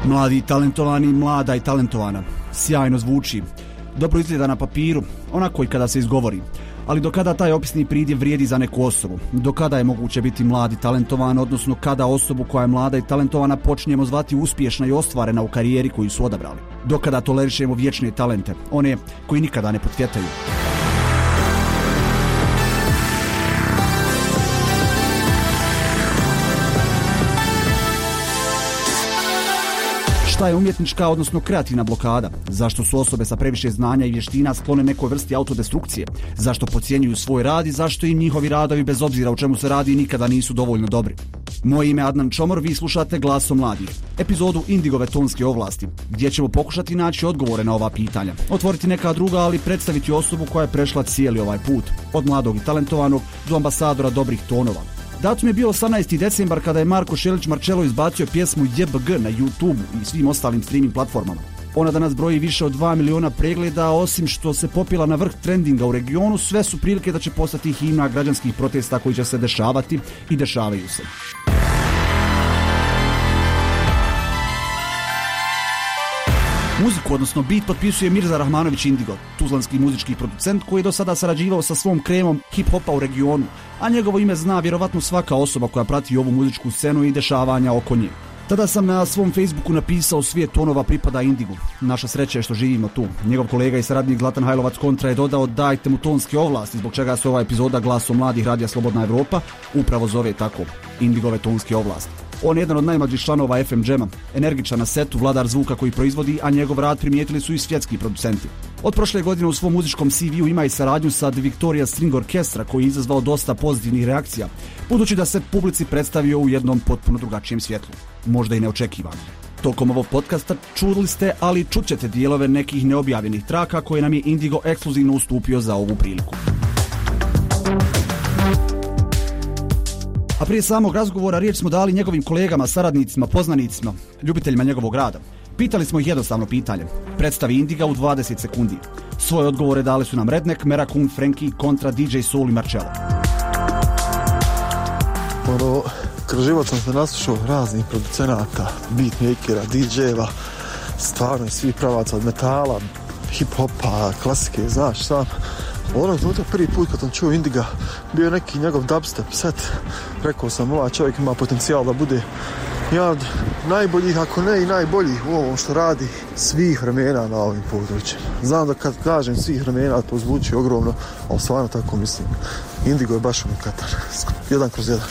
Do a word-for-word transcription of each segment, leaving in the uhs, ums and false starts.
Mladi i talentovani, mlada i talentovana. Sjajno zvuči. Dobro izgleda na papiru, onako i kada se izgovori. Ali do kada taj opisni pridjev vrijedi za neku osobu? Do kada je moguće biti mlad i talentovan, odnosno kada osobu koja je mlada i talentovana počinjemo zvati uspješna i ostvarena u karijeri koju su odabrali? Do kada tolerišemo vječne talente, one koji nikada ne potfjetaju? Šta je umjetnička, odnosno kreativna blokada? Zašto su osobe sa previše znanja i vještina sklone nekoj vrsti autodestrukcije? Zašto podcjenjuju svoj rad i zašto im njihovi radovi, bez obzira o čemu se radi, nikada nisu dovoljno dobri? Moje ime je Adnan Čomor, vi slušate Glaso mladih, epizodu Indigove tonske ovlasti, gdje ćemo pokušati naći odgovore na ova pitanja, otvoriti neka druga, ali predstaviti osobu koja je prešla cijeli ovaj put, od mladog i talentovanog do ambasadora dobrih tonova. Datum je bio osamnaesti decembar kada je Marko Šelić Marcello izbacio pjesmu J B G na YouTube i svim ostalim streaming platformama. Ona danas broji više od dva miliona pregleda, a osim što se popila na vrh trendinga u regionu, sve su prilike da će postati himna građanskih protesta koji će se dešavati i dešavaju se. Muziku, odnosno beat, potpisuje Mirza Rahmanović Indigo, tuzlanski muzički producent koji je do sada sarađivao sa svom kremom hip-hopa u regionu, a njegovo ime zna vjerovatno svaka osoba koja prati ovu muzičku scenu i dešavanja oko nje. Tada sam na svom Facebooku napisao svijet tonova pripada Indigu. Naša sreća je što živimo tu. Njegov kolega i saradnik Zlatan Hajlovac Kontra je dodao dajte mu tonske ovlasti, zbog čega se ova epizoda Glaso mladih Radija Slobodna Evropa upravo zove tako, Indigove tonske ovlasti. On je jedan od najmlađih članova F M Jama, energičan na setu, vladar zvuka koji proizvodi, a njegov rad primijetili su i svjetski producenti. Od prošle godine u svom muzičkom C V-u ima i saradnju sa The Victoria String Orchestra koji je izazvao dosta pozitivnih reakcija, budući da se publici predstavio u jednom potpuno drugačijem svjetlu, možda i neočekivano. Tokom ovog podcasta čuli ste, ali čućete dijelove nekih neobjavljenih traka koje nam je Indigo ekskluzivno ustupio za ovu priliku. A prije samog razgovora riječ smo dali njegovim kolegama, saradnicima, poznanicima, ljubiteljima njegovog rada. Pitali smo ih jednostavno pitanje. Predstavi Indiga u dvadeset sekundi. Svoje odgovore dali su nam Redneck, Merakun, Frankie, Kontra, D J Soul i Marcello. Ono, kroz život sam se naslušao raznih producenata, beatmakera, D J-eva, stvarno svih pravaca od metala, hip-hopa, klasike, znaš sam. Onog trenutka prvi put kad sam čuo Indiga, bio neki njegov dubstep set. Rekao sam, ovaj čovjek ima potencijal da bude jedan od najboljih, ako ne i najbolji u ovom što radi svih vremena na ovim područjima. Znam da kad kažem svih vremena to zvuči ogromno, ali stvarno tako mislim. Indigo je baš unikatan. Jedan kroz jedan.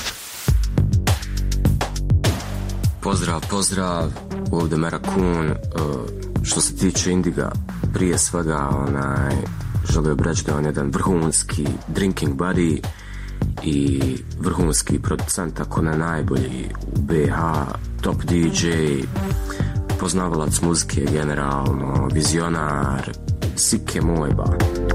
Pozdrav, pozdrav, ovdje Merakun. Što se tiče Indiga, prije svega onaj... želio bih reći da je on jedan vrhunski drinking buddy i vrhunski producent, ako ne najbolji u B H, top D J, poznavalac muzike generalno, vizionar, sike moj ba.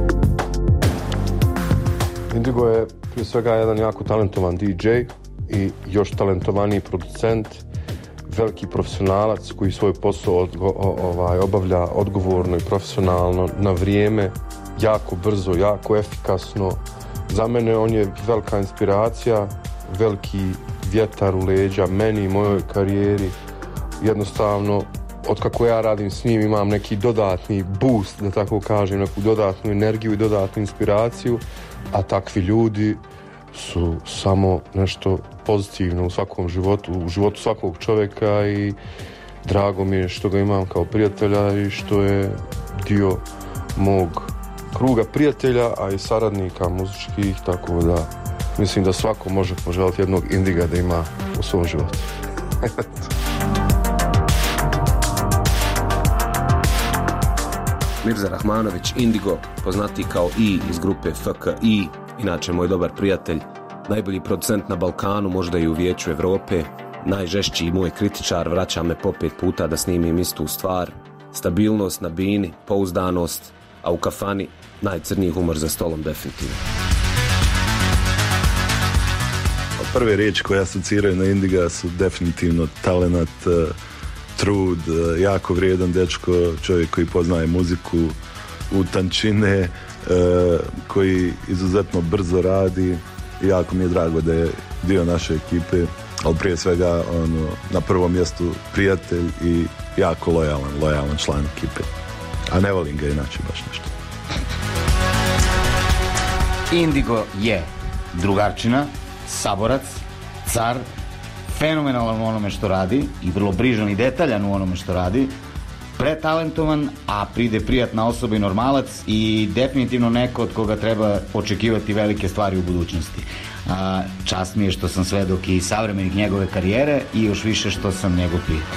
Indigo je prije svega jedan jako talentovan D J i još talentovaniji producent, veliki profesionalac koji svoj posao odgo, ovaj, obavlja odgovorno i profesionalno, na vrijeme, jako brzo, jako efikasno. Za mene on je velika inspiracija, veliki vjetar u leđa meni i mojoj karijeri. Jednostavno, otkako ja radim s njim imam neki dodatni boost, da tako kažem, neku dodatnu energiju i dodatnu inspiraciju, a takvi ljudi su samo nešto pozitivno u svakom životu, u životu svakog čovjeka i drago mi je što ga imam kao prijatelja i što je dio mog kruga prijatelja, a i saradnika muzičkih, tako da mislim da svako može poželjeti jednog Indiga da ima u svom životu. Mirza Rahmanović Indigo, poznati kao I iz grupe F K I, inače moj dobar prijatelj, najbolji producent na Balkanu, možda i u Vijeću Evrope, najžešći moj kritičar, vraća me po pet puta da snimim istu stvar, stabilnost na bini, pouzdanost, a u kafani najcrniji humor za stolom definitivno. Prve riječi koje asociraju na Indiga su definitivno talenat, trud, jako vrijedan dečko, čovjek koji poznaje muziku u tančine, koji izuzetno brzo radi. Jako mi je drago da je dio naše ekipe. ali prije svega ono, na prvom mjestu prijatelj i jako lojalan, lojalan član ekipe. A ne volim ga inače baš nešto. Indigo je drugarčina, saborac, car, fenomenalan u onome što radi i vrlo brižan i detaljan u onome što radi, pretalentovan, a pride prijatna osoba i normalac i definitivno neko od koga treba očekivati velike stvari u budućnosti. A, čast mi je što sam svedok i savremenih njegove karijere i još više što sam njegov prijatelj.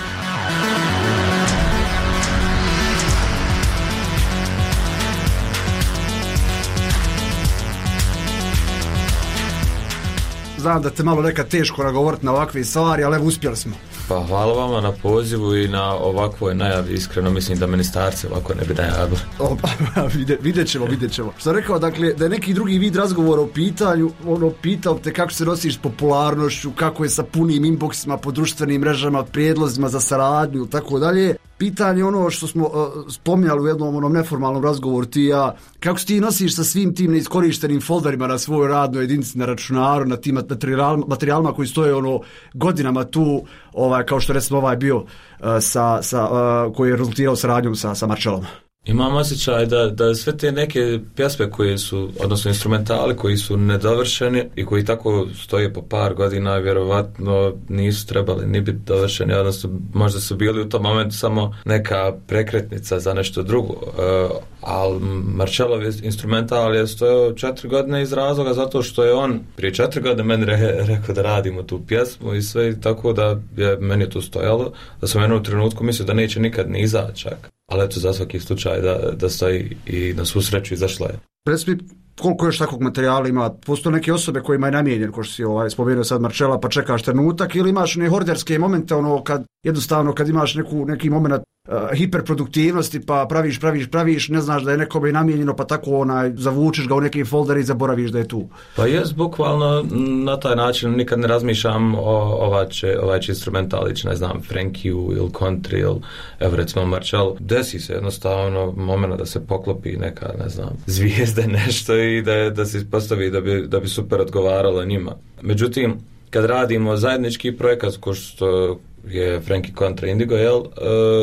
Znam da te malo nekad teško nagovoriti na ovakve stvari, ali evo uspjeli smo. Pa hvala vama na pozivu i na ovakvoj najavi, iskreno mislim da ministarce ovako ne bi najavili. Vidjet, vidjet ćemo, vidjet ćemo. Što sam rekao, dakle, da je neki drugi vid razgovora u pitanju, ono, pitao te kako se nosiš s popularnošću, kako je sa punim inboxima po društvenim mrežama, prijedlozima za saradnju i tako dalje. Pitanje ono što smo uh, spominjali u jednom onom neformalnom razgovoru ti i ja, kako se ti nosiš sa svim tim neiskorištenim folderima na svojoj radnoj jedinici, na računaru, na tim materijalima, materijalima koji stoje ono godinama tu, ovaj, kao što recimo ovaj bio uh, sa, sa, uh, koji je rezultirao saradnjom sa, sa Marčelom. Imam osjećaj da, da sve te neke pjesme koje su, odnosno instrumentali koji su nedovršeni i koji tako stoje po par godina, vjerovatno nisu trebali ni biti dovršeni, odnosno možda su bili u tom momentu samo neka prekretnica za nešto drugo. Uh, ali Marčelov instrumental je stojao četiri godine iz razloga zato što je on prije četiri godine meni re, rekao da radimo tu pjesmu i sve, tako da je meni to stojalo, da sam jednom trenutku mislio da neće nikad ni izaći čak. Ali eto, za svaki slučaj da, da stoji i na svu sreću izašla je. Presmi, koliko još takvog materijala ima? Postoje neke osobe kojima je namijenjen, ko što si ovaj, spomenuo sad Marčela, pa čekaš trenutak, ili imaš ne horderske momente, ono, kad, jednostavno kad imaš neku, neki moment uh, hiperproduktivnosti, pa praviš, praviš, praviš, ne znaš da je nekome namijenjeno, pa tako onaj, zavučeš ga u neki folder i zaboraviš da je tu. Pa jes, bukvalno na taj način nikad ne razmišljam o ovaj će, ovaj će instrumentalić, ne znam, Frankiju ili country ili evo recimo Marčel. Desi se jednostavno moment da se poklopi neka, ne znam, zvijezde nešto i da, da se ispostavi da bi, da bi super odgovaralo njima. Međutim, kad radimo zajednički projekat ko što je Frankie kontra Indigo, jel, uh,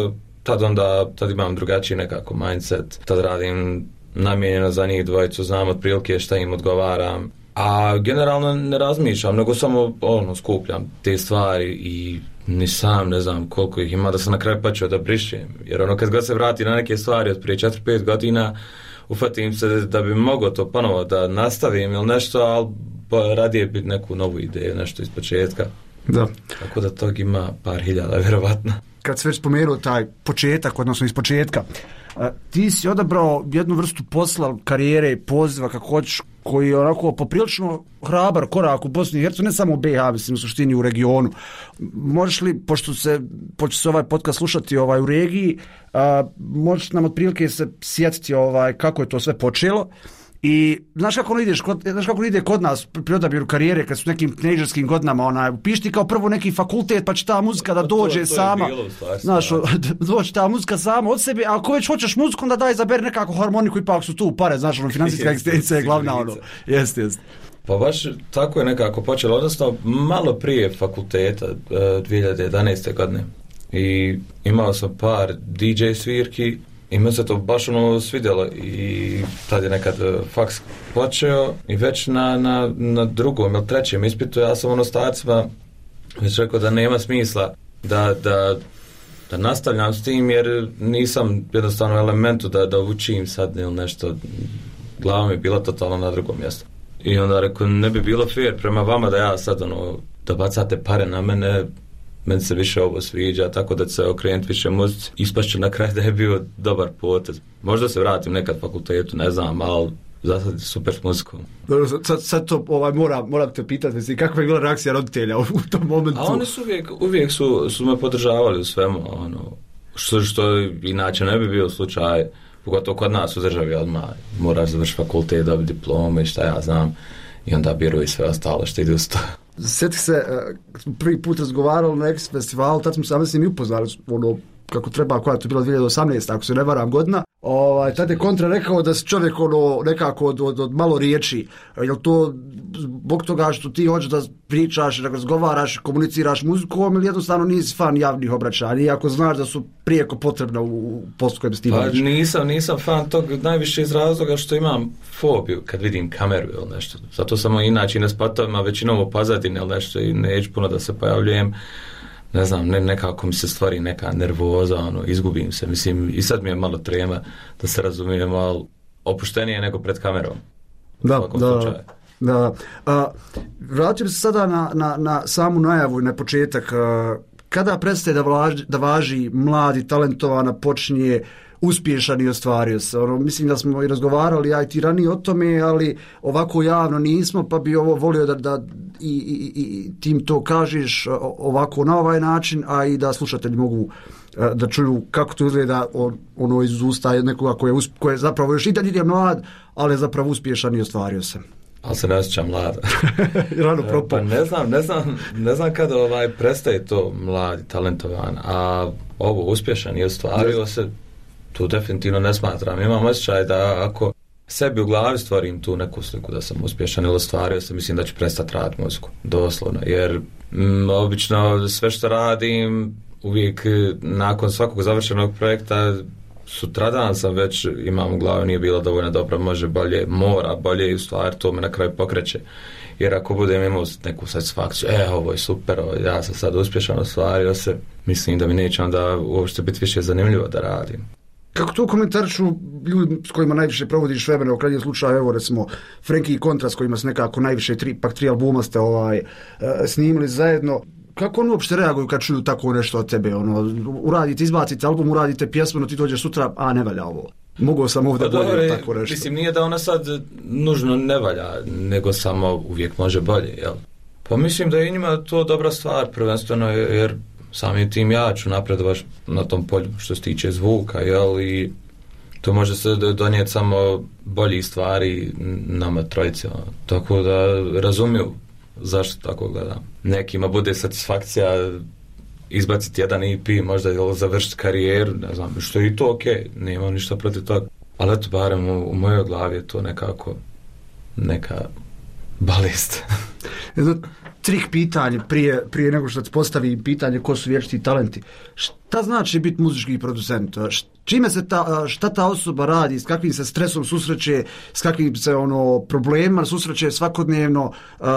tad onda tad imam drugačiji nekako mindset, tad radim namijenjeno za njih dvojicu, znam otprilike šta im odgovaram, a generalno ne razmišljam, nego samo ono, skupljam te stvari i ni sam ne znam koliko ih ima da sam na kraju počeo da brišem, jer ono kad god se vrati na neke stvari od prije četiri pet godina ufatim se da bi mogao to ponovo da nastavim ili nešto, ali pa radije biti neku novu ideju, nešto iz početka. Da. Tako da tog ima par hiljada, vjerovatno. Kad se već spomenuo taj početak, odnosno iz početka, ti si odabrao jednu vrstu posla, karijere, poziva, kako hoćeš, koji je onako poprilično hrabar korak u Bosni i Hercegovini, ne samo u B iH, mislim u suštini u regionu. Možeš li, pošto se, pošto se ovaj podcast slušati ovaj, u regiji, a, možeš nam otprilike se sjetiti ovaj, kako je to sve počelo. I znaš kako ideš kod, znaš kako ide kod nas pri odabiru karijere kad su nekim teenagerskim godinama, onaj, upišti kao prvo neki fakultet pa će ta muzika da dođe to, to sama. Znaš, doći ta muzika sama od sebe, a ako već hoćeš muziku, onda daj izaberi nekako harmoniku, ipak su tu pare, znaš, ono, financijska egzistencija je glavna, ono. Jeste, jeste. Pa baš tako je nekako počelo, odnosno malo prije fakulteta, dvije hiljade jedanaeste godine. I imao sam par D J svirki, i me se to baš ono svidjelo i tad je nekad faks počeo i već na, na, na drugom ili trećem ispitu ja sam ono ostacima već rekao da nema smisla da, da, da nastavljam s tim jer nisam jednostavno elementu da, da učim sad ili nešto, glava mi je bila totalno na drugom mjestu. I onda rekao ne bi bilo fair prema vama da ja sad ono, da bacate pare na mene, meni se više ovo sviđa, tako da se okrenuti više muzici. Ispašću na kraju da je bio dobar potez. Možda se vratim nekad fakultetu, ne znam, ali za sad je super s muzikom. Dobro, sad, sad to ovaj, moram, moram te pitati, kakva je bila reakcija roditelja u, u tom momentu? A oni su uvijek, uvijek su, su me podržavali u svemu, ono, što, što inače ne bi bio slučaj, pogotovo kod nas u državi odmah, moraš završiti fakultet, dobiti diplome i šta ja znam, i onda biru i sve ostalo što ide uz to. Sjeti se, uh, prvi put razgovarali na X festivalu, tad smo sami s njim upoznali, ono, kako treba, koja je to bila dvije hiljade osamnaeste ako se ne varam godina. Ovaj, tad je Kontra rekao da se čovjek ono, nekako od, od, od malo riječi. Je li to zbog toga što ti hoćeš da pričaš, da razgovaraš, komuniciraš muzikom ili jednostavno nisi fan javnih obraćanja, iako znaš da su prijeko potrebna u poslu kojem si ti baviš? Pa nisam, nisam fan tog najviše iz razloga što imam fobiju kad vidim kameru ili nešto. Zato sam inače na spatovima većinom u pozadini ili nešto i neću puno da se pojavljujem. Ne znam, ne, nekako mi se stvari neka nervoza, ono, izgubim se. Mislim, i sad mi je malo trema da se razumijem, ali opuštenije nego pred kamerom. Da, da, da. A, vratim se sada na, na, na samu najavu i na početak. A, kada prestaje da, vlaži, da važi mladi, talentovana, počinje uspješan i ostvario se? Ono, mislim da smo i razgovarali, ja i ti ranije o tome, ali ovako javno nismo, pa bi ovo volio da, da i, i, i tim to kažeš ovako na ovaj način, a i da slušatelji mogu da čuju kako to izgleda on, ono iz usta nekoga koji je, koji je zapravo još i dalje je mlad, ali je zapravo uspješan i ostvario se. Ali se ne osjećam mlada. Rano propao. Pa ne znam, ne znam, ne znam kada ovaj prestaje to mladi, talentovan, a ovo uspješan i ostvario se, tu definitivno ne smatram. Imam osjećaj da ako sebi u glavi stvorim tu neku sliku da sam uspješan ili ostvario se, mislim da ću prestati raditi muziku, doslovno, jer m, obično sve što radim uvijek nakon svakog završenog projekta sutradan sam već imam u glavi nije bilo dovoljno dobro, može bolje, mora bolje i u stvari to me na kraju pokreće. Jer ako budem imao neku satisfakciju, e, ovo je super, ovo, ja sam sad uspješan, ostvario se, mislim da mi neće onda uopšte biti više zanimljivo da radim. Kako to komentarišu ljudi s kojima najviše provodiš vremena, u krajnjem slučaju, evo recimo Frenkie i Kontra s kojima se nekako najviše tri, pak tri albuma ste ovaj, uh, snimili zajedno, kako oni uopšte reaguju kad čuju tako nešto od tebe? Ono, uradite, izbacite album, uradite pjesmu, no ti dođeš sutra, a ne valja ovo. Mogao sam ovdje pa bolje tako nešto. Mislim, nije da ona sad nužno ne valja, nego samo uvijek može bolje, jel? Pa mislim da je njima to dobra stvar, prvenstveno, jer samim tim ja ću napredovati na tom polju što se tiče zvuka, jel? I to može se donijeti samo bolji stvari nama trojice, tako da razumiju zašto tako gledam. Nekima bude satisfakcija izbaciti jedan E P, možda je završiti karijeru, ne znam, što je i to okej, okay, nema ništa protiv toga. Ali eto, barem u, u mojoj glavi je to nekako neka balist. Jedno trik pitanje prije, prije nego što ti postavi pitanje ko su vječiti talenti. Šta znači biti muzički producent? Čime se ta, šta ta osoba radi, s kakvim se stresom susreće, s kakvim se ono problemima susreće svakodnevno?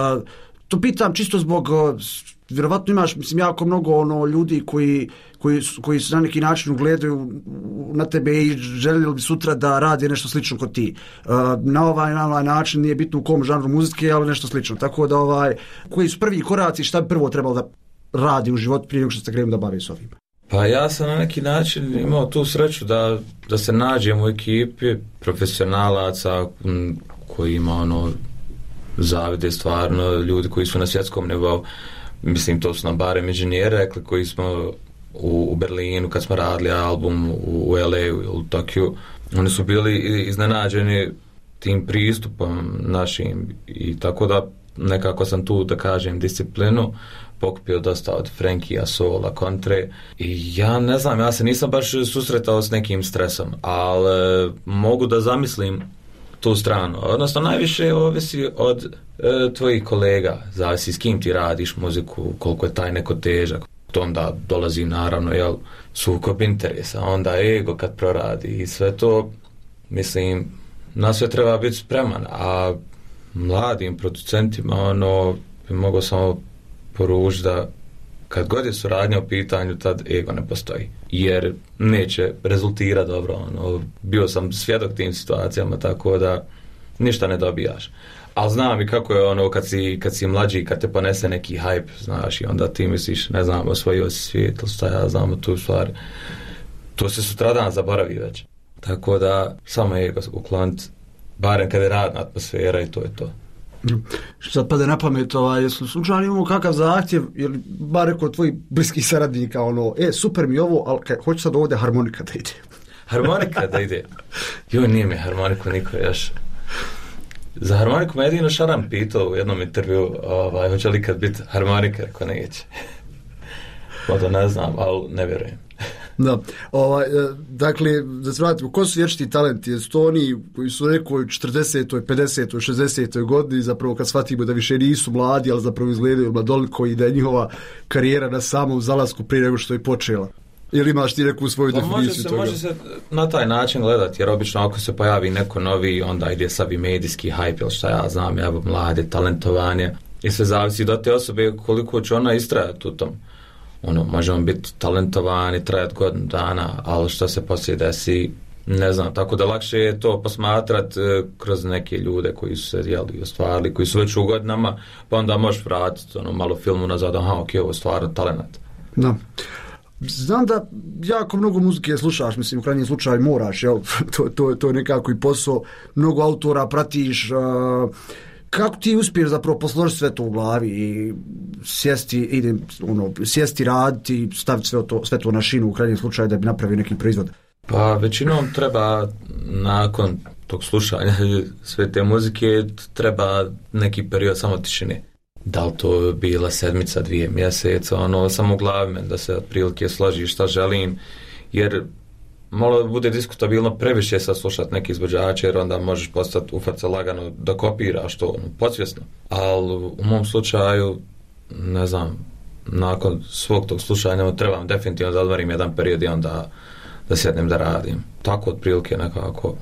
To pitam čisto zbog, vjerovatno imaš, mislim, jako mnogo ono ljudi koji, koji, koji se na neki način ugledaju na tebe i željeli bi sutra da radi nešto slično kod ti. Na ovaj, na ovaj način nije bitno u kom žanru muzike, ali nešto slično. Tako da, ovaj, koji su prvi koraci, šta bi prvo trebalo da radi u životu prije nego što se krenu da bavi s ovim? Pa ja sam na neki način imao tu sreću da, da se nađem u ekipi profesionalaca koji ima ono zavide stvarno, ljudi koji su na svjetskom nivou, mislim to su nam barem inženjeri rekli koji smo u, u Berlinu kad smo radili album u, u L A ili u Tokiju, oni su bili iznenađeni tim pristupom našim i tako da nekako sam tu da kažem disciplinu pokupio dosta od Frenkija, Sola, Kontre i ja ne znam, ja se nisam baš susretao s nekim stresom, ali mogu da zamislim tu stranu. Odnosno, najviše ovisi od e, tvojih kolega, zavisi s kim ti radiš muziku, koliko je taj neko težak. To onda dolazi naravno, jel, sukob interesa, onda ego kad proradi i sve to, mislim, na sve treba biti spreman, a mladim producentima, ono, bi mogo samo poručiti da kad god je suradnja u pitanju, tad ego ne postoji. Jer neće rezultirati dobro. Ono, bio sam svjedok tim situacijama, tako da ništa ne dobijaš. Ali znam i kako je ono kad si, kad si mlađi, kad te ponese neki hype, znaš, i onda ti misliš, ne znam, osvojio si svijet, ili šta ja znam tu stvari. To se sutradan zaboravi već. Tako da samo ego ukloniti, barem kad je radna atmosfera i to je to. Sad pade na pamet, ovaj, jesu slučajno imamo kakav zahtjev, ili bar rekao tvojih bliskih saradnika, ono, e, super mi ovo, ali kaj, hoću sad ovdje harmonika da ide. Harmonika da ide? Joj, nije mi harmoniku niko još. Za harmoniku me jedino Šaran pitao u jednom intervju, ovaj, hoće li kad biti harmonika, rekao neće. Možda ne znam, ali ne vjerujem. Da, ovaj, dakle, da se vratimo, ko su vječiti talenti? Jesu to oni koji su nekoj četrdesetoj, pedesetoj, šezdesetoj godini, zapravo kad shvatimo da više nisu mladi, ali zapravo izgledaju mladoliko i da je njihova karijera na samom zalasku prije nego što je počela? Ili imaš ti neku svoju pa definiciju može se, toga? Može se na taj način gledati, jer obično ako se pojavi neko novi, onda ide sad i medijski hype, ili šta ja znam, evo mlade, talentovanje, i sve zavisi do te osobe koliko će ona istrajati u tom. Ono, može on biti talentovan i trajati godinu dana, ali što se poslije desi, ne znam, tako da lakše je to posmatrat e, kroz neke ljude koji su se jeli, ostvarili, koji su već u godinama, pa onda možeš vratiti ono, malo filmu nazad, aha, ok, ovo je stvarno talent. Da. Znam da jako mnogo muzike slušaš, mislim, u krajnjem slučaju moraš, jel? to, to, to je nekako i posao, mnogo autora pratiš, uh, kako ti uspiješ zapravo posložiti sve to u glavi i sjesti, idem, ono, sjesti raditi i staviti sve to, sve to na šinu u krajnjem slučaju da bi napravio neki proizvod? Pa većinom treba nakon tog slušanja sve te muzike treba neki period samo tišine. Da li to bila sedmica, dvije mjeseca, ono, samo u glavi me da se otprilike složi šta želim, jer malo bude diskutabilno previše sad slušati neki izvođače, jer onda možeš postati ufat se lagano da kopiraš to, ono, podsvjesno. Ali u mom slučaju, ne znam, nakon svog tog slušanja trebam definitivno da odvarim jedan period i onda da sjednem da radim. Tako otprilike nekako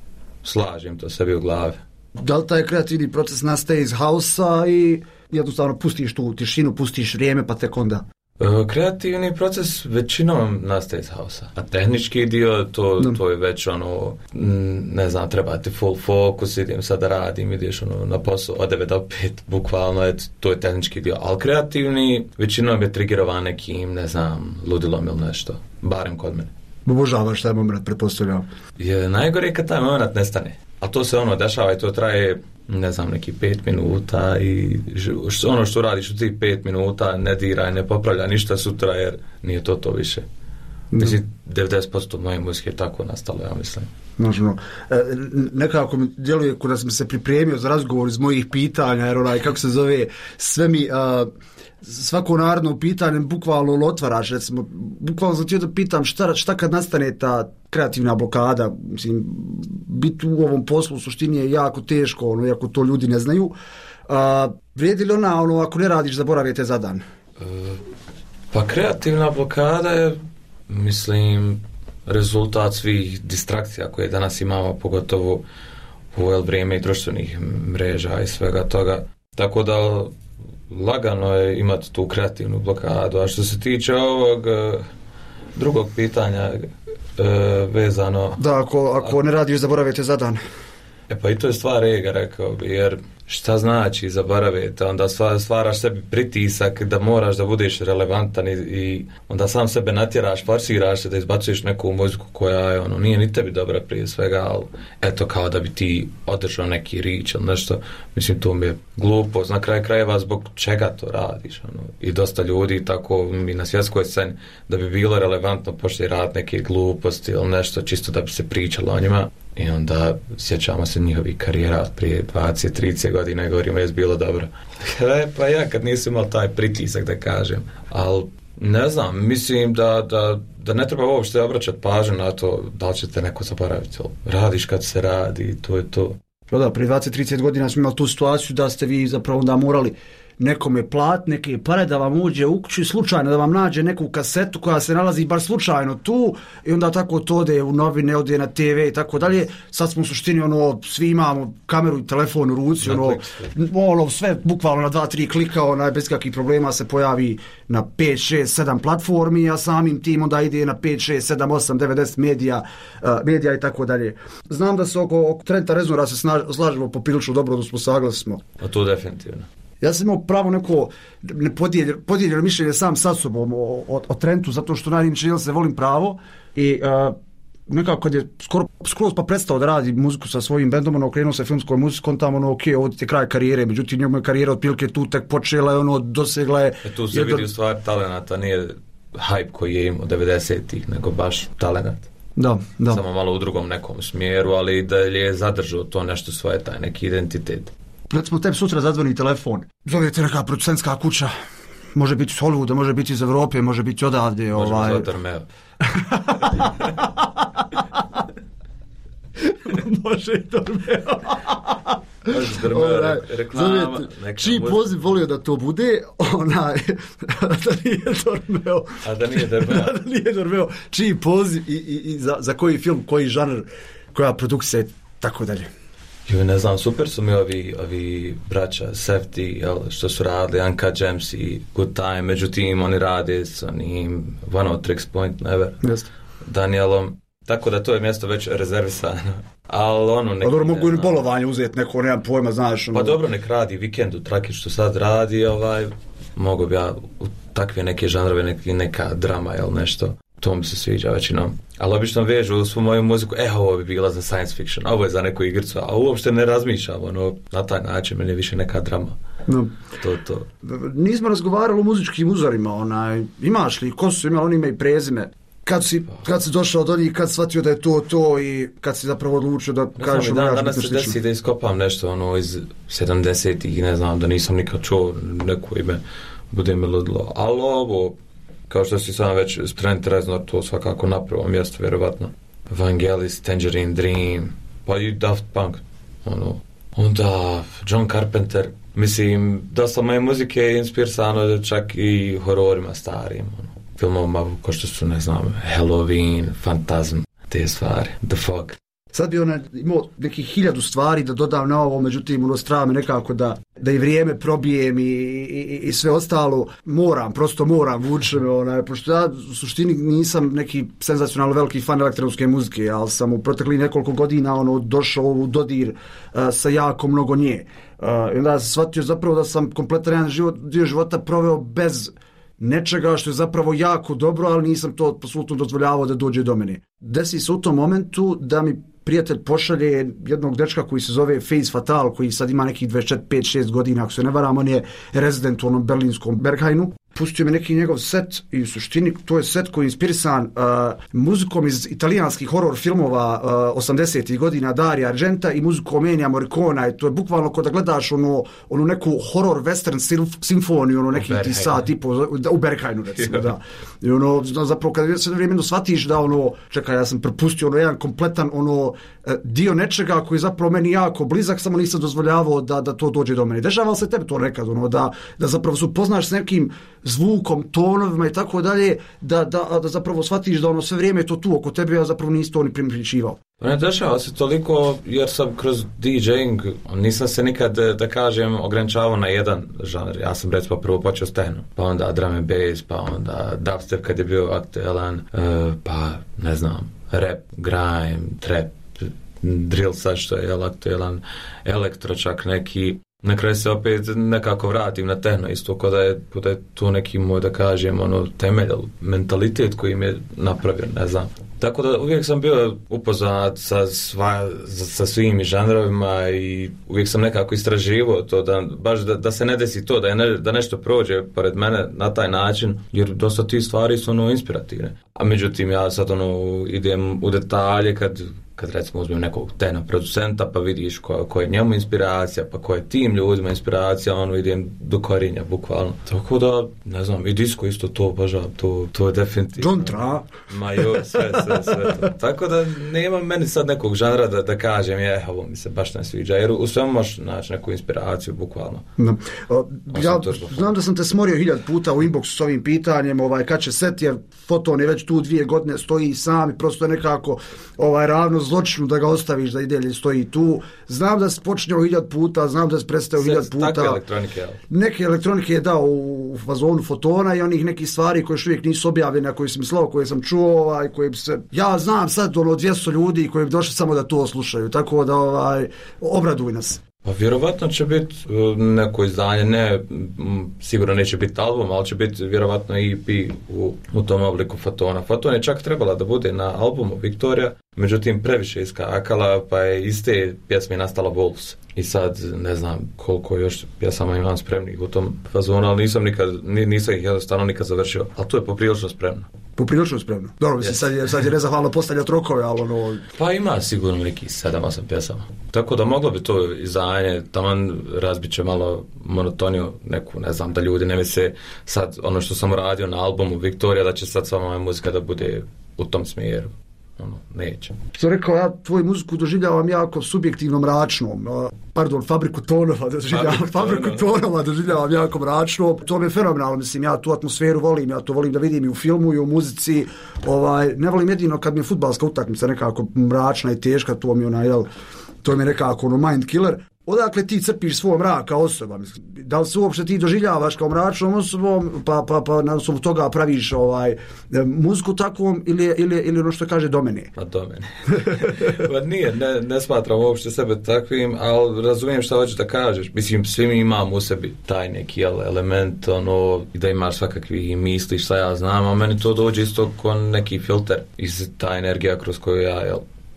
slažem to sebi u glavi. Da li taj kreativni proces nastaje iz hausa i jednostavno pustiš tu tišinu, pustiš vrijeme pa tek onda? Kreativni proces većinom nastaje iz hausa, a tehnički dio to, no. to je već ono, ne znam, treba ti full fokus, idem sad da radim, ideš ono, na posao od devet do pet, bukvalno je, to je tehnički dio, ali kreativni većinom je trigerovan nekim, ne znam, ludilom ili nešto, barem kod mene. Obožavaš taj moment, pretpostavljam. Je najgore kad taj moment nestane, a to se ono dešava i to traje, ne znam, neki pet minuta i ono što radiš u tih pet minuta ne diraj, ne popravlja ništa sutra jer nije to to više. Mm. Mislim, devedeset posto moje muzike je tako nastalo, ja mislim. Nažno, e, nekako mi djeluje kada sam se pripremio za razgovor iz mojih pitanja, jer onaj, kako se zove, sve mi, a, svako naredno pitanje bukvalno otvaraš, recimo, bukvalno sam htio da pitam šta, šta kad nastane ta kreativna blokada, mislim, biti u ovom poslu u suštini je jako teško, ono, iako to ljudi ne znaju. A, vrijedi li ona, ono, ako ne radiš, zaboravite za dan? E, pa kreativna blokada je, mislim, rezultat svih distrakcija koje danas imamo, pogotovo u ovo vrijeme i društvenih mreža i svega toga. Tako da lagano je imati tu kreativnu blokadu. A što se tiče ovog uh, drugog pitanja uh, vezano... Da, ako, ako ne radiš, zaboravite za dan. E pa i to je stvar ega, rekao bi, jer šta znači zaboravite, onda stvaraš sebi pritisak da moraš da budeš relevantan i, i onda sam sebe natjeraš, forsiraš se da izbacuješ neku muziku koja je, ono, nije ni tebi dobra prije svega, ali eto kao da bi ti održao neki rič ili nešto, mislim to mi je glupo, na kraju krajeva zbog čega to radiš, ono, i dosta ljudi tako i na svjetskoj sceni da bi bilo relevantno početi raditi neke gluposti ili nešto čisto da bi se pričalo o njima. I onda sjećamo se njihovih karijera prije dvadeset trideset godina i govorimo je bilo dobro. E, pa ja kad nisam imao taj pritisak da kažem, ali ne znam, mislim da, da, da ne treba uopšte obraćati pažnju na to da li ćete neko zaboraviti. Radiš kad se radi, to je to. Da, prije dvadeset trideset godina smo imali tu situaciju da ste vi zapravo onda morali nekome plat, neke pare da vam uđe u kuću i slučajno da vam nađe neku kasetu koja se nalazi bar slučajno tu i onda tako to ode u novine, ode na te ve i tako dalje. Sad smo u suštini ono, svi imamo kameru i telefon u ruci, ono, ono sve bukvalno na dva, tri klika, onaj, bez kakvih problema se pojavi na pet, šest, sedam platformi, a samim tim onda ide na pet, šest, sedam, osam, devet, deset medija, uh, medija i tako dalje. Znam da se oko, oko Trenta Reznora se slažemo poprilično dobro, da smo saglasni. A to definitivno. Ja sam imao pravo neko podijeljeno podijelj, mišljenje sam sa sobom o, o, o Trentu, zato što najniče se volim pravo i uh, nekako kad je skoro skroz pa prestao da radi muziku sa svojim bendom, ono, okrenuo se filmskoj muzikom, tamo ono, ok, ovo je kraj karijere, međutim njegova je karijera otprilike tu tek počela, ono, dosegla je... E tu se jedan... vidi u stvari talenata, nije hype koji je imao devedesetih, nego baš talenat. Da, da. Samo malo u drugom nekom smjeru, ali da je zadržao to nešto svoje, taj neki identitet. Recimo tebi sutra zadzvoni telefon, zovete neka producentska kuća, može biti iz Hollywooda, može biti iz Evrope, može biti odavde. Možemo ovaj... zvati Armeo. Može i Armeo. Right. Reklama, čiji poziv volio da to bude, onaj, da nije Dormeo. A da nije Dormeo. da nije Dormeo. Čiji poziv i, i, i za, za koji film, koji žanr, koja produkcija i tako dalje. Jo, ne znam, super su mi ovi, ovi braća Safety, jel, što su radili, Uncut Gems i Good Time, međutim oni rade s onim One of Tricks Point Never, Jeste. Danielom, tako da to je mjesto već rezervisano. Ali ono neki... Pa dobro, mogu i bolovanje uzeti neko, nemam pojma, znaš. Ono... Pa dobro, nek radi Vikendu, Traki što sad radi, ovaj, mogu bi ja u takve neke žanrove, neki, neka drama, jel, nešto. To mi se sviđa većinom. Ali obično vežu u svu moju muziku, e, ovo bi bila za science fiction, ovo je za neku igricu, a uopšte ne razmišljam, ono, na taj način, meni je više neka drama. No. To, to. Nismo razgovarali o muzičkim uzorima, onaj, imaš li, ko su imali, oni ime i prezime? Kad si, kad si došao do njih, kad si shvatio da je to to i kad si zapravo odlučio da ne kažeš... Dan, danas se desi da iskopam nešto ono iz sedamdesetih, ne znam, da nisam nikad čuo neko ime, bude mi ludilo. Ali ovo, kao što si sam već spremni Reznor, to svakako na prvo mjesto, vjerovatno. Vangelis, Tangerine Dream, pa i Daft Punk, ono. Onda John Carpenter, mislim, dosta moje muzike je inspirisano čak i hororima starim, ono. Filmoma kao što su, ne znam, Halloween, Phantasm, te stvari, The Fog. Sad bi ona imao nekih hiljadu stvari da dodam na ovo, međutim, ono strava nekako da, da i vrijeme probijem i, i, i sve ostalo. Moram, prosto moram, vuče me, onaj, pošto ja u suštini nisam neki senzacionalno veliki fan elektronske muzike, ali sam u proteklih nekoliko godina ono, došao u dodir uh, sa jako mnogo nje. Uh, I onda sam shvatio zapravo da sam kompletan jedan život, dio života proveo bez nečega što je zapravo jako dobro, ali nisam to apsolutno dozvoljavao da dođe do mene. Desi se u tom momentu da mi prijatelj pošalje jednog dečka koji se zove Face Fatal, koji sad ima nekih dvadeset četiri, pet, šest godina, ako se ne varam, on je rezident u onom berlinskom Berghainu. Pustio mi neki njegov set i u suštini to je set koji je inspirisan uh, muzikom iz italijanskih horror filmova uh, osamdesetih godina Dario Argenta i muzikom Ennija Morricona i to je bukvalno kao da gledaš ono, ono neku horror western silf, simfoniju, ono neki ti sat tipo u Berghainu recimo, da. I ono, zapravo kada se vremenu shvatiš da ono, čekaj, ja sam propustio ono jedan kompletan ono dio nečega koji je zapravo meni jako blizak, samo nisam dozvoljavao da, da to dođe do mene. Dešava se tebi to nekad, ono, da, da zapravo se upoznaš s nekim zvukom, tonovima i tako dalje, da, da, da zapravo shvatiš da ono sve vrijeme je to tu oko tebe, ja zapravo nisi to ni primjećivao. Ne dešava se toliko jer sam kroz DJing, nisam se nikad, da kažem, ograničavao na jedan žanr. Ja sam recimo prvo počeo s techno, pa onda drum and bass, pa onda dubstep kad je bio aktualan, uh, pa ne znam, rap, grime, trap, drill sad što je aktualan, elektro čak neki. Na kraju se opet nekako vratim na techno isto, kada je, kada je tu neki moj, da kažem, ono, temelj, mentalitet koji mi je napravio, ne znam. Tako da uvijek sam bio upoznat sa, sva, sa svim žanrovima i uvijek sam nekako istraživao to, da, baš da, da se ne desi to, da, je ne, da nešto prođe pored mene na taj način, jer dosta ti stvari su ono inspirativne. A međutim, ja sad ono idem u detalje kad kad recimo uzmem nekog tena producenta pa vidiš ko, ko je njemu inspiracija, pa ko je tim ljudima inspiracija, ono idem do korinja bukvalno. Tako da, ne znam, i disco isto to obožavam, to, to je definitivno. John Tra. Ma jo, sve, sve, sve to. Tako da nema meni sad nekog žanra da, da kažem, je, ovo mi se baš ne sviđa, jer u svemu možeš naći neku inspiraciju bukvalno. No. O, ja znam da sam te smorio hiljad puta u inboxu s ovim pitanjem, ovaj, kad će set, jer Foton je već tu dvije godine, stoji sam i prosto nekako ovaj, ravno zločinu da ga ostaviš da i dalje stoji tu. Znam da se počinjao hiljad puta, znam da se predstavio hiljad puta. Takve elektronike, jel? Neke elektronike je dao u fazonu Fotona i onih nekih stvari koje još uvijek nisu objavljene, a koje sam mislao, koje sam čuo, ovaj, koje bi se... Ja znam sad ono dvjesto ljudi koji bi došli samo da to slušaju, tako da ovaj, obraduj nas. Pa vjerovatno će biti neko izdanje, ne, sigurno neće biti album, ali će biti vjerovatno E P u, u tom obliku Fotona. Foton je čak trebala da bude na albumu Victoria, Međutim, previše iskakala, pa je iz te pjesme nastala Wolves. I sad, ne znam koliko još pjesama imam spremnih u tom fazonu, ali nisam, nikad, nisam ih jednostavno nikad završio. Ali to je poprilično spremno. Poprilično spremno. Dobro, mislim, yes. sad je, sad je nezahvalno postavljati rokove, ali ono... Pa ima sigurno neki sedam osam pjesama. Tako da moglo bi to izdanje, taman razbit će malo monotoniju neku, ne znam, da ljudi ne misle sad ono što sam radio na albumu Viktorija, da će sad sva moja muzika da bude u tom smjeru. Ono, neće. Što rekao, ja tvoju muziku doživljavam jako subjektivno mračnom. Pardon, Fabriku tonova doživljavam, fabriku, fabriku tonova doživljavam jako mračnom. To mi je fenomenalno, mislim, ja tu atmosferu volim, ja to volim da vidim i u filmu i u muzici. Ovaj, ne volim jedino kad mi je fudbalska utakmica nekako mračna i teška, to mi je onaj, jel, to mi je nekako ono mind killer. Odakle ti crpiš svoj mrak kao osoba? Mislim, da li se uopšte ti doživljavaš kao mračnom osobom, pa, pa, pa na osnovu toga praviš ovaj, muziku takvom ili, ili, ili ono što kaže do mene? Pa do mene. Pa nije, ne, ne smatram uopšte sebe takvim, ali razumijem šta hoćeš da kažeš. Mislim, svi mi imamo u sebi taj neki element, ono, da imaš svakakvi misli, šta ja znam, a meni to dođe isto kao neki filter iz ta energija kroz koju ja, jel,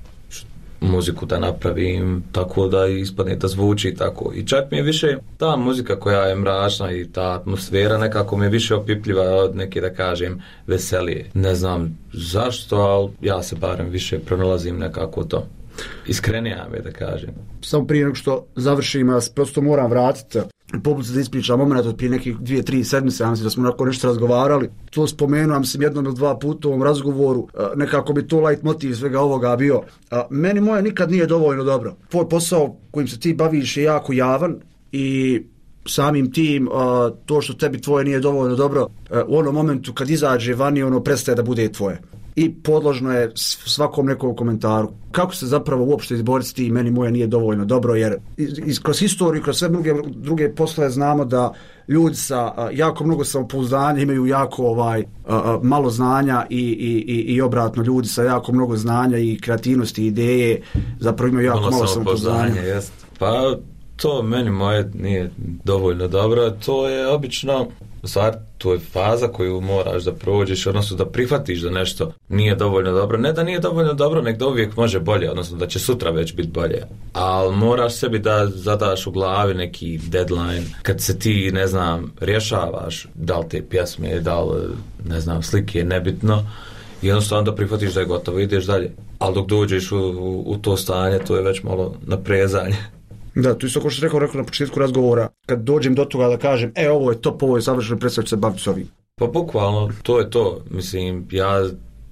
muziku da napravim tako da ispadne da zvuči tako. I čak mi je više ta muzika koja je mračna i ta atmosfera nekako mi je više opipljiva od neke, da kažem, veselije. Ne znam zašto, ali ja se barem više pronalazim nekako to. Iskrenija mi je, da kažem. Samo prije nego što završim, ja prosto moram vratiti publici da ispričam moment od prije nekih dvije, tri sedmice, ja mislim da smo nakon nešto razgovarali. To spomenuo sam jednom ili dva puta u ovom razgovoru, nekako bi to light motiv svega ovoga bio. Meni moje nikad nije dovoljno dobro. Tvoj posao kojim se ti baviš je jako javan i samim tim to što tebi tvoje nije dovoljno dobro, u onom momentu kad izađe vani, ono prestaje da bude tvoje. I podložno je svakom nekom komentaru. Kako se zapravo uopšte izboriti s tim, meni moje nije dovoljno dobro, jer iz, kroz historiju, kroz sve druge, druge poslove znamo da ljudi sa a, jako mnogo samopouzdanja imaju jako ovaj, a, a, malo znanja i, i, i, i obratno ljudi sa jako mnogo znanja i kreativnosti i ideje zapravo imaju jako malo, malo samopouzdanja. Jest. Pa to meni moje nije dovoljno dobro, to je obično stvar, to je faza koju moraš da prođeš, odnosno da prihvatiš da nešto nije dovoljno dobro. Ne da nije dovoljno dobro, nek da uvijek može bolje, odnosno da će sutra već biti bolje. Ali moraš sebi da zadaš u glavi neki deadline, kad se ti, ne znam, rješavaš da li te pjesme, da li, ne znam, slike, nebitno, i jednostavno da prihvatiš da je gotovo, ideš dalje. Ali dok dođeš u, u, u to stanje, to je već malo naprezanje. Da, tu isto kao što rekao, rekao na početku razgovora, kad dođem do toga da kažem, e, ovo je top, ovo je savršeno, predstavljati se baviti s ovim. Pa bukvalno, to je to. Mislim, ja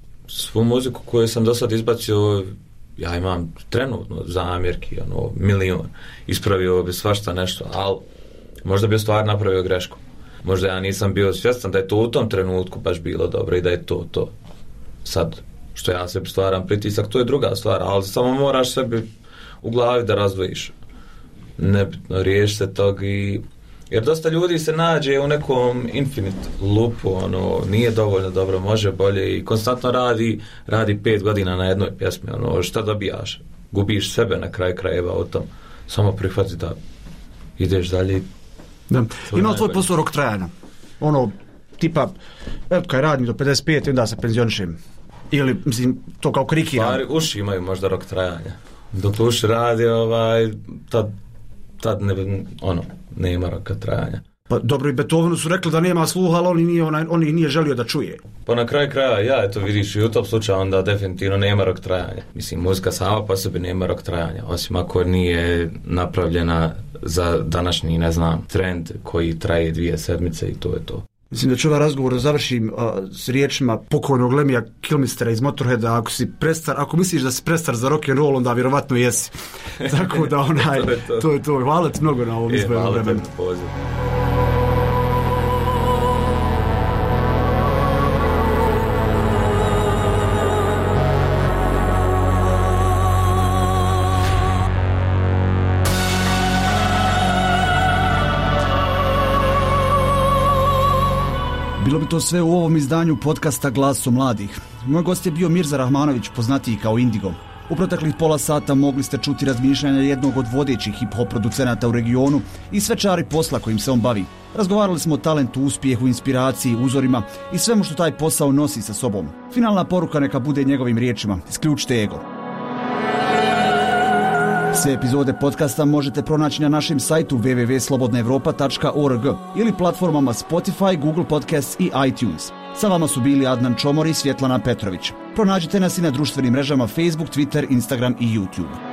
svu muziku koju sam do sad izbacio, ja imam trenutno zamjerki, ono, milion. Ispravio bi svašta nešto, ali možda bi u stvari napravio grešku. Možda ja nisam bio svjestan da je to u tom trenutku baš bilo dobro i da je to to. Sad, što ja sebi stvaram pritisak, to je druga stvar, ali samo moraš sebi u glavi da razdvojiš. Nebitno, riješi se tog i... Jer dosta ljudi se nađe u nekom infinite loopu, ono, nije dovoljno dobro, može bolje i konstantno radi, radi pet godina na jednoj pjesmi, ono, šta dobijaš? Gubiš sebe na kraju krajeva u tom. Samo prihvati da ideš dalje. Da. Ima li tvoj posao rok trajanja? Ono, tipa, eto kaj radim do pedeset pet i onda se penzionišem. Ili, mislim, to kao krikiram. Stvari, uši imaju možda rok trajanja. Dok uši radi, ovaj, tad tad ne, ono, nema roka trajanja. Pa dobro, i Beethovenu su rekli da nema sluha, ali on ih nije, on nije želio da čuje. Pa na kraju kraja, ja, eto vidiš, i u tom slučaju onda definitivno nema rok trajanja. Mislim, muzika sama po sebi nema rok trajanja, osim ako nije napravljena za današnji, ne znam, trend koji traje dvije sedmice i to je to. Mislim da ću ovaj razgovor završim uh, s riječima pokojnog Lemmija Kilmistera iz Motorheada, ako si prestar, ako misliš da si prestar za rock and roll, onda vjerovatno jesi. Tako da onaj, to, je to. to je to. Hvala ti mnogo na ovom izbojenom vremenu. Hvala ti na pozivu. Bilo bi to sve u ovom izdanju podcasta Glaso mladih. Moj gost je bio Mirza Rahmanović, poznatiji kao Indigo. U proteklih pola sata mogli ste čuti razmišljanja jednog od vodećih hip-hop producenata u regionu i svečari posla kojim se on bavi. Razgovarali smo o talentu, uspjehu, inspiraciji, uzorima i svemu što taj posao nosi sa sobom. Finalna poruka neka bude njegovim riječima: isključite ego. Sve epizode podcasta možete pronaći na našem sajtu w w w tačka slobodna europa tačka org ili platformama Spotify, Google Podcasts i iTunes. Sa vama su bili Adnan Čomor i Svjetlana Petrović. Pronađite nas i na društvenim mrežama Facebook, Twitter, Instagram i YouTube.